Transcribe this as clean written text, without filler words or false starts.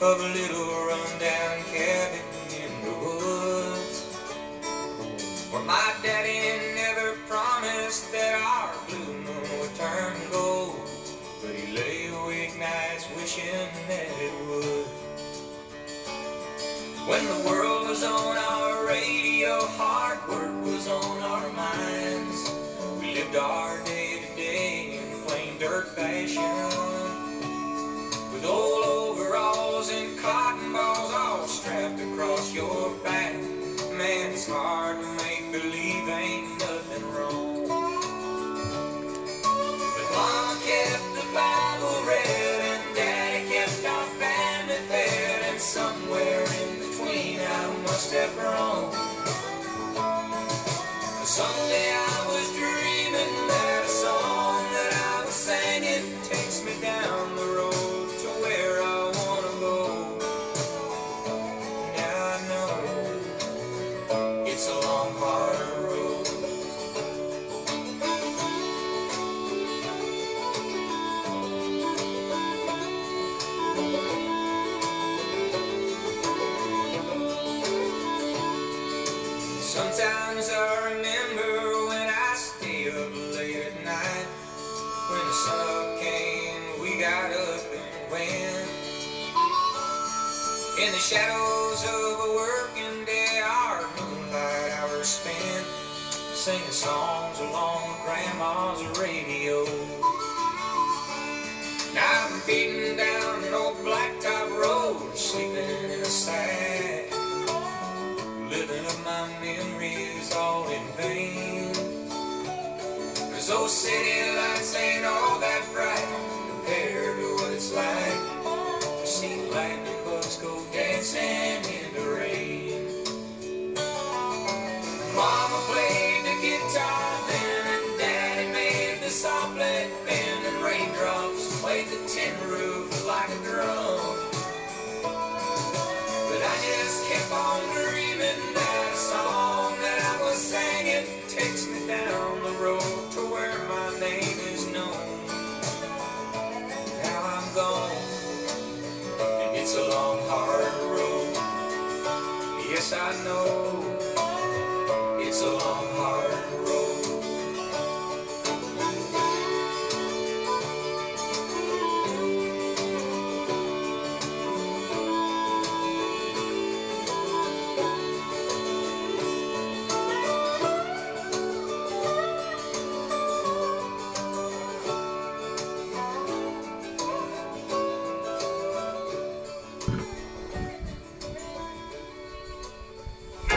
of a little rundown cabin in the woods, where my daddy never promised that our blue moon would turn gold, but he lay awake nights wishing that it would. When the world was on our radio, hard work was on our minds. We lived our day to day in plain dirt fashion, with old overalls and cotton balls all strapped across your back. Man, it's hard to make believe ain't nothing wrong. But Mama kept the Bible read and Daddy kept our family fed, and somewhere in between I must have grown. Someday I was dreaming that a song that I was singing takes me down the road to where I wanna go. Now I know it's a long, hard road. Sometimes I remember when I stay up late at night. When the sun up came, we got up and went. In the shadows of a working day, our moonlight hours spent singing songs along with Grandma's radio. Now I'm beating down an old blacktop road, sleeping in a sack, living up my memories all in vain. 'Cause those city lights ain't all